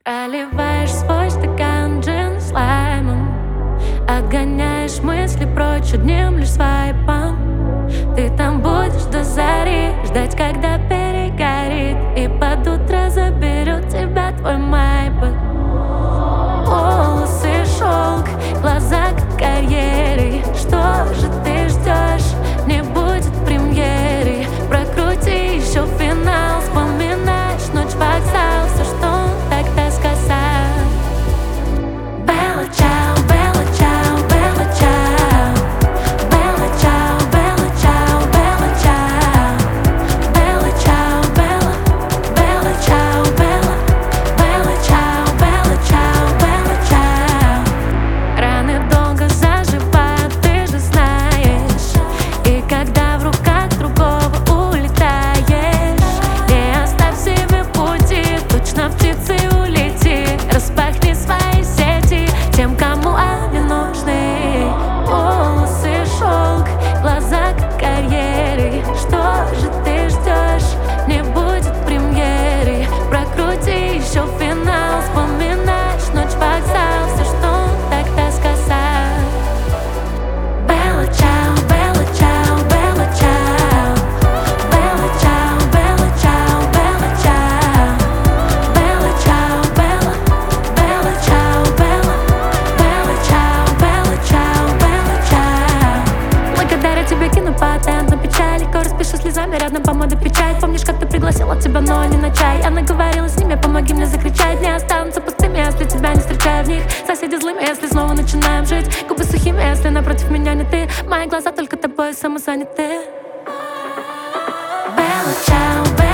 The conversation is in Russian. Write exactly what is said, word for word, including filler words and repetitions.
Проливаешь свой стакан джин с лаймом, отгоняешь мысли прочь одним лишь свайпом. Ты там будешь до зари, ждать, когда перегорит, и под утро заберет тебя твой майбах. Волосы шелк, глаза как карьеры. Что же ты ждешь? Не будет премьеры. Прокрути еще финал, вспоминаешь ночь, вокзал, все, что он тогда сказал. Белла чао, Белла чао, Белла чао. Белла чао, Белла чао, Белла чао. Белла чао, Белла, Белла чао, Белла. Белла чао, Белла чао, Белла чао. Раны долго заживают, ты же знаешь. И когда в руках другого улетаешь, не оставь себе пути, точно птицы улети. Распахни свои сети тем, кому они нужны. Волосы шелк, глаза как карьеры. Что же ты ждешь? Не будет премьеры. Прокрути еще финал, вспоминаешь ночь, вокзал, все, что он тогда сказал. Белла чао, Белла чао, Белла чао. Белла чао, Белла чао, Белла чао. Белла чао, Белла, Белла чао, Белла. Белла чао, Белла чао, Белла чао. Благодаря тебе кину патент на печаль, легко распишу слезами рядом помода печать. Помнишь, как ты пригласила тебя, но не на чай? Она говорила с ними, помоги мне закричать. Не останутся пустыми, если тебя не встречаю в них. Соседи злыми, если снова начинаем жить. Губы сухими, если напротив меня не ты. Мои глаза только тобой самозаняты. Белла чао, Белла.